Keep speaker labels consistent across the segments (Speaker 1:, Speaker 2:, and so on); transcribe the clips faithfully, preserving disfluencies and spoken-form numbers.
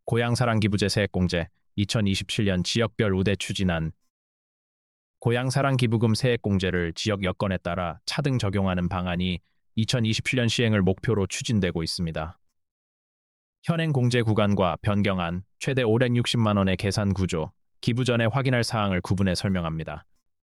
Speaker 1: 고향사랑기부제 세액공제 이천이십칠 년 지역별 우대 추진안. 고향사랑기부금 세액공제를 지역 여건에 따라 차등 적용하는 방안이 이천이십칠 년 시행을 목표로 추진되고 있습니다. 현행 공제 구간과 변경안, 최대 오백육십만 원의 계산 구조, 기부 전에 확인할 사항을 구분해 설명합니다.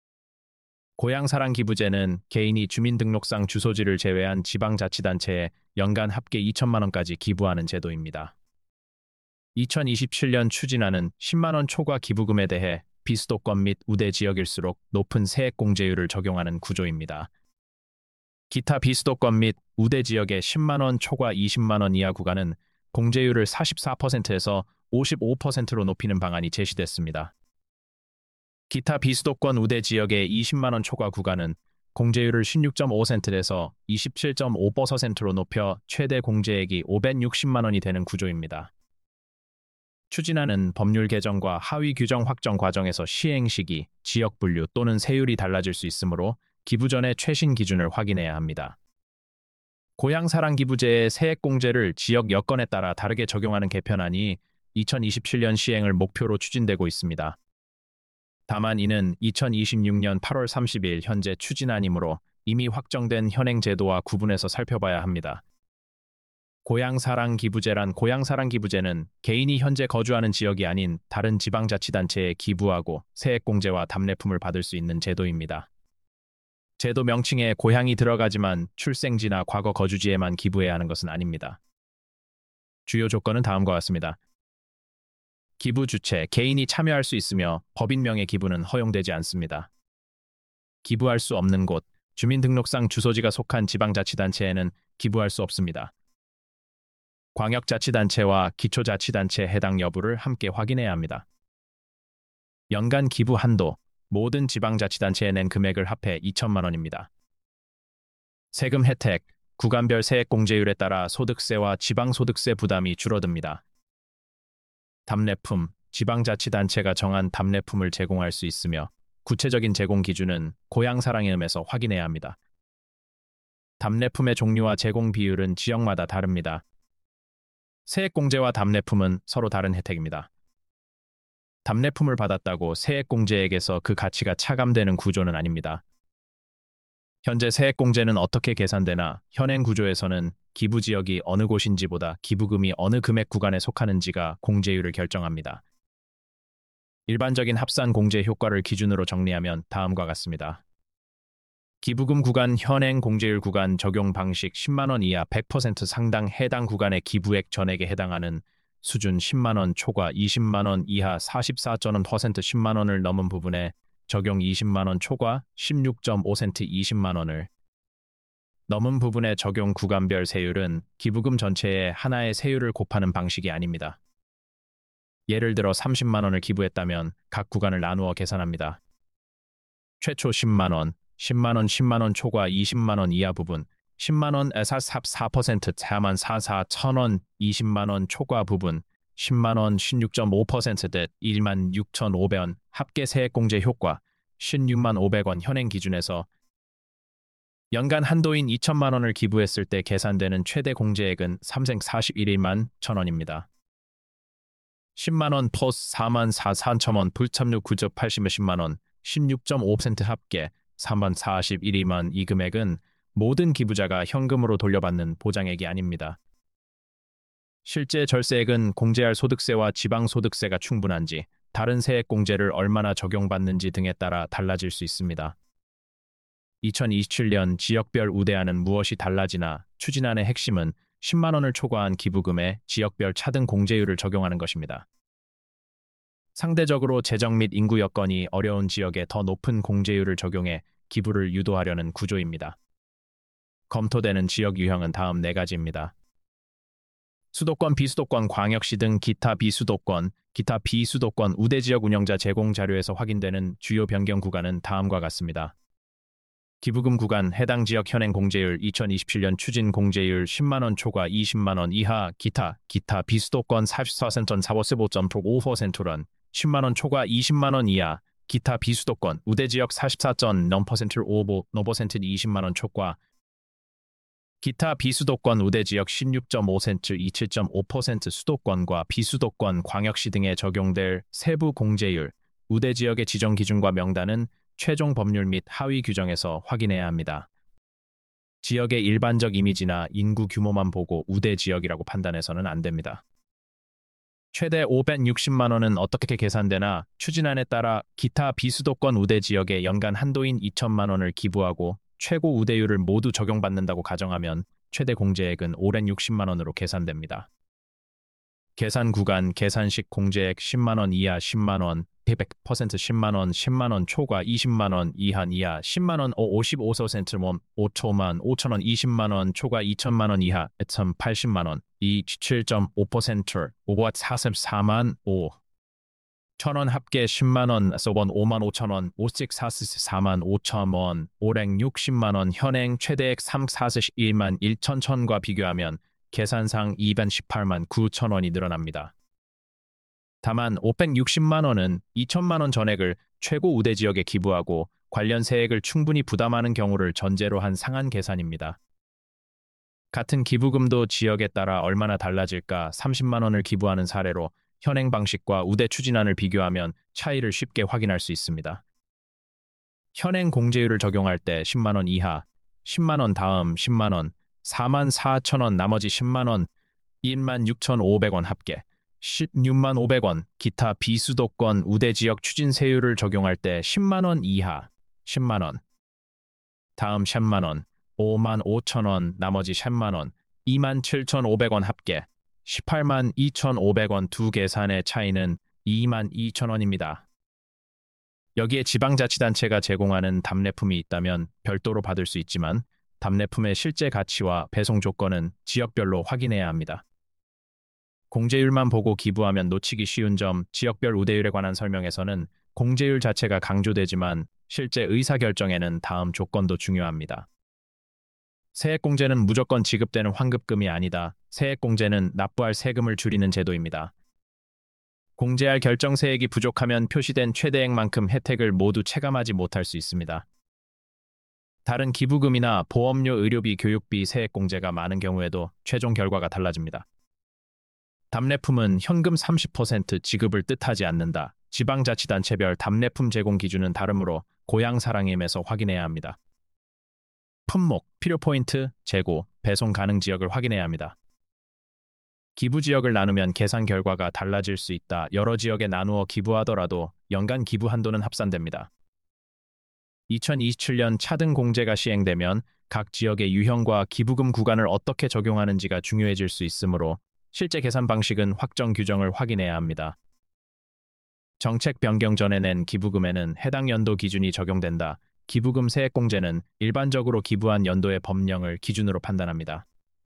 Speaker 1: 고향사랑기부제는 개인이 주민등록상 주소지를 제외한 지방자치단체에 연간 합계 이천만 원까지 기부하는 제도입니다. 이천이십칠 년 추진안은 십만 원 초과 기부금에 대해 비수도권 및 우대 지역일수록 높은 세액공제율을 적용하는 구조입니다. 기타 비수도권 및 우대 지역의 십만 원 초과 이십만 원 이하 구간은 공제율을 사십사 퍼센트에서 오십오 퍼센트로 높이는 방안이 제시됐습니다. 기타 비수도권 우대 지역의 이십만 원 초과 구간은 공제율을 십육 점 오 퍼센트에서 이십칠 점 오 퍼센트로 높여 최대 공제액이 오백육십만 원이 되는 구조입니다. 추진안은 법률 개정과 하위 규정 확정 과정에서 시행 시기, 지역 분류 또는 세율이 달라질 수 있으므로 기부 전에 최신 기준을 확인해야 합니다. 고향사랑기부제의 세액공제를 지역 여건에 따라 다르게 적용하는 개편안이 이천이십칠 년 시행을 목표로 추진되고 있습니다. 다만 이는 이천이십육 년 팔월 삼십일 현재 추진안이므로 이미 확정된 현행 제도와 구분해서 살펴봐야 합니다. 고향사랑기부제란 고향사랑기부제는 개인이 현재 거주하는 지역이 아닌 다른 지방자치단체에 기부하고 세액공제와 답례품을 받을 수 있는 제도입니다. 제도 명칭에 고향이 들어가지만 출생지나 과거 거주지에만 기부해야 하는 것은 아닙니다. 주요 조건은 다음과 같습니다. 기부 주체, 개인이 참여할 수 있으며 법인명의 기부는 허용되지 않습니다. 기부할 수 없는 곳, 주민등록상 주소지가 속한 지방자치단체에는 기부할 수 없습니다. 광역자치단체와 기초자치단체 해당 여부를 함께 확인해야 합니다. 연간 기부 한도, 모든 지방자치단체에 낸 금액을 합해 이천만 원입니다. 세금 혜택, 구간별 세액공제율에 따라 소득세와 지방소득세 부담이 줄어듭니다. 답례품, 지방자치단체가 정한 답례품을 제공할 수 있으며 구체적인 제공 기준은 고향사랑의 음에서 확인해야 합니다. 답례품의 종류와 제공 비율은 지역마다 다릅니다. 세액공제와 답례품은 서로 다른 혜택입니다. 답례품을 받았다고 세액공제액에서 그 가치가 차감되는 구조는 아닙니다. 현재 세액공제는 어떻게 계산되나 현행 구조에서는 기부 지역이 어느 곳인지보다 기부금이 어느 금액 구간에 속하는지가 공제율을 결정합니다. 일반적인 합산 공제 효과를 기준으로 정리하면 다음과 같습니다. 기부금 구간 현행 공제율 구간 적용 방식 십만 원 이하 백 퍼센트 상당 해당 구간의 기부액 전액에 해당하는 수준 십만 원 초과 이십만 원 이하 사십사 점 오 퍼센트 십만 원을 넘은 부분에 적용 이십만 원 초과 십육 점 오 퍼센트 이십만 원을 넘은 부분에 적용 구간별 세율은 기부금 전체의 하나의 세율을 곱하는 방식이 아닙니다. 예를 들어 삼십만 원을 기부했다면 각 구간을 나누어 계산합니다. 최초 십만 원, 십만 원, 십만 원 초과 이십만 원 이하 부분, 십만 원에서 사 퍼센트 사만 사천 원, 이십만 원 초과 부분, 십만 원 십육 점 오 퍼센트 대 일만 육천오백 원 합계 세액공제 효과 십육만 오백 원 현행 기준에서 연간 한도인 이천만 원을 기부했을 때 계산되는 최대 공제액은 삼생 사십일만 천 원입니다. 십만 원 플러스 사만 사천 원 불참료 구조 팔십만 원, 십육 점 오 퍼센트 합계 삼만 사십일만 이 금액은 모든 기부자가 현금으로 돌려받는 보장액이 아닙니다. 실제 절세액은 공제할 소득세와 지방소득세가 충분한지, 다른 세액공제를 얼마나 적용받는지 등에 따라 달라질 수 있습니다. 이천이십칠 년 지역별 우대안은 무엇이 달라지나 추진안의 핵심은 십만 원을 초과한 기부금에 지역별 차등 공제율을 적용하는 것입니다. 상대적으로 재정 및 인구 여건이 어려운 지역에 더 높은 공제율을 적용해 기부를 유도하려는 구조입니다. 검토되는 지역 유형은 다음 네 가지입니다. 수도권, 비수도권, 광역시 등 기타 비수도권, 기타 비수도권 우대지역 운영자 제공 자료에서 확인되는 주요 변경 구간은 다음과 같습니다. 기부금 구간 해당 지역 현행 공제율 이천이십칠 년 추진 공제율 십만 원 초과 이십만 원 이하 기타 기타 비수도권 사십사 점 사십오 점 오 퍼센트란 십만 원 초과 이십만 원 이하 기타 비수도권 우대지역 사십사 점 영 퍼센트 오십오 퍼센트 이십만 원 초과 기타 비수도권 우대지역 십육 점 오 센트, 이십칠 점 오 퍼센트 수도권과 비수도권 광역시 등에 적용될 세부 공제율, 우대지역의 지정 기준과 명단은 최종 법률 및 하위 규정에서 확인해야 합니다. 지역의 일반적 이미지나 인구 규모만 보고 우대지역이라고 판단해서는 안 됩니다. 최대 오백육십만 원은 어떻게 계산되나 추진안에 따라 기타 비수도권 우대지역에 연간 한도인 이천만 원을 기부하고 최고 우대율을 모두 적용받는다고 가정하면 최대 공제액은 오백육십만 원으로 계산됩니다. 계산 구간, 계산식 공제액 십만 원 이하 십만 원, 백 퍼센트 십만 원, 십만 원 초과 이십만 원 이하 이하 십만 원 오십오 퍼센트 원 오천만 오천 원 이십만 원 초과 이천만 원 이하 천팔십만 원 이십칠 점 오 퍼센트 오와 사십사만 오 천 원 합계 십만 원 서번 오만 오천 원 오직 사십사만 오천 원 오백육십만 원 현행 최대액 삼백사십일만 천과 비교하면 계산상 이백십팔만 구천 원이 늘어납니다. 다만 오백육십만 원은 이천만 원 전액을 최고 우대 지역에 기부하고 관련 세액을 충분히 부담하는 경우를 전제로 한 상한 계산입니다. 같은 기부금도 지역에 따라 얼마나 달라질까 삼십만 원을 기부하는 사례로 현행 방식과 우대 추진안을 비교하면 차이를 쉽게 확인할 수 있습니다. 현행 공제율을 적용할 때 십만 원 이하, 십만 원 다음 십만 원, 사만 사천 원 나머지 십만 원, 일만 육천오백 원 합계, 십육만 오백 원 기타 비수도권 우대지역 추진세율을 적용할 때 십만 원 이하, 십만 원, 다음 십만 원, 오만 오천 원 나머지 십만 원, 이만 칠천오백 원 합계, 십팔만 이천오백 원 두 계산의 차이는 이만 이천 원입니다. 여기에 지방자치단체가 제공하는 답례품이 있다면 별도로 받을 수 있지만 답례품의 실제 가치와 배송 조건은 지역별로 확인해야 합니다. 공제율만 보고 기부하면 놓치기 쉬운 점, 지역별 우대율에 관한 설명에서는 공제율 자체가 강조되지만 실제 의사결정에는 다음 조건도 중요합니다. 세액공제는 무조건 지급되는 환급금이 아니다. 세액공제는 납부할 세금을 줄이는 제도입니다. 공제할 결정세액이 부족하면 표시된 최대액만큼 혜택을 모두 체감하지 못할 수 있습니다. 다른 기부금이나 보험료, 의료비, 교육비, 세액공제가 많은 경우에도 최종 결과가 달라집니다. 답례품은 현금 삼십 퍼센트 지급을 뜻하지 않는다. 지방자치단체별 답례품 제공 기준은 다르므로 고향사랑임에서 확인해야 합니다. 품목, 필요 포인트, 재고, 배송 가능 지역을 확인해야 합니다. 기부 지역을 나누면 계산 결과가 달라질 수 있다. 여러 지역에 나누어 기부하더라도 연간 기부 한도는 합산됩니다. 이천이십칠 년 차등 공제가 시행되면 각 지역의 유형과 기부금 구간을 어떻게 적용하는지가 중요해질 수 있으므로 실제 계산 방식은 확정 규정을 확인해야 합니다. 정책 변경 전에 낸 기부금에는 해당 연도 기준이 적용된다. 기부금 세액공제는 일반적으로 기부한 연도의 법령을 기준으로 판단합니다.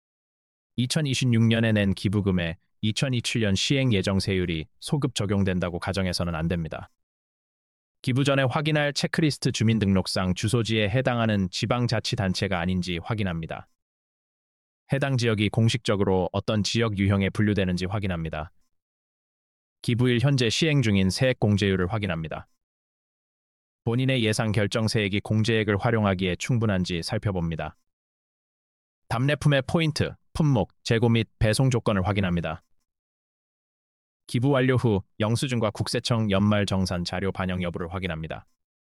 Speaker 1: 이천이십육 년에 낸 기부금에 이천이십칠 년 시행 예정 세율이 소급 적용된다고 가정해서는 안 됩니다. 기부 전에 확인할 체크리스트 주민등록상 주소지에 해당하는 지방자치단체가 아닌지 확인합니다. 해당 지역이 공식적으로 어떤 지역 유형에 분류되는지 확인합니다. 기부일 현재 시행 중인 세액 공제율을 확인합니다. 본인의 예상 결정 세액이 공제액을 활용하기에 충분한지 살펴봅니다. 답례품의 포인트, 품목, 재고 및 배송 조건을 확인합니다. 기부 완료 후 영수증과 국세청 연말정산 자료 반영 여부를 확인합니다.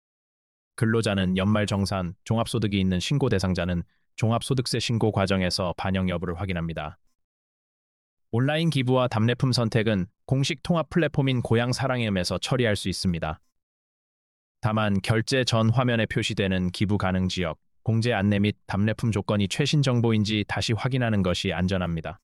Speaker 1: 근로자는 연말정산, 종합소득이 있는 신고 대상자는 종합소득세 신고 과정에서 반영 여부를 확인합니다. 온라인 기부와 답례품 선택은 공식 통합 플랫폼인 고향사랑임에서 처리할 수 있습니다. 다만 결제 전 화면에 표시되는 기부 가능 지역, 공제 안내 및 답례품 조건이 최신 정보인지 다시 확인하는 것이 안전합니다.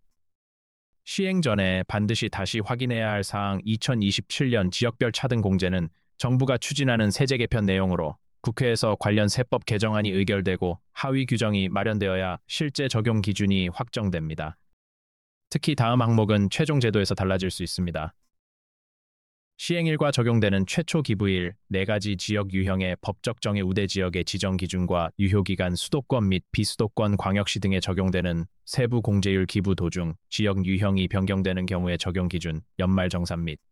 Speaker 1: 시행 전에 반드시 다시 확인해야 할 사항 이천이십칠 년 지역별 차등 공제는 정부가 추진하는 세제 개편 내용으로 국회에서 관련 세법 개정안이 의결되고 하위 규정이 마련되어야 실제 적용 기준이 확정됩니다. 특히 다음 항목은 최종 제도에서 달라질 수 있습니다. 시행일과 적용되는 최초 기부일, 네 가지 지역 유형의 법적 정의 우대 지역의 지정 기준과 유효기간 수도권 및 비수도권 광역시 등에 적용되는 세부 공제율 기부 도중 지역 유형이 변경되는 경우의 적용 기준, 연말정산 및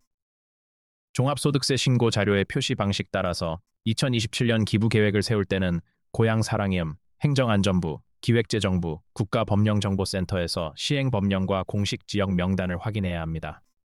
Speaker 1: 종합소득세 신고 자료의 표시 방식 따라서 이천이십칠 년 기부 계획을 세울 때는 고향사랑임, 행정안전부, 기획재정부 국가법령정보센터에서 시행법령과 공식 지역 명단을 확인해야 합니다.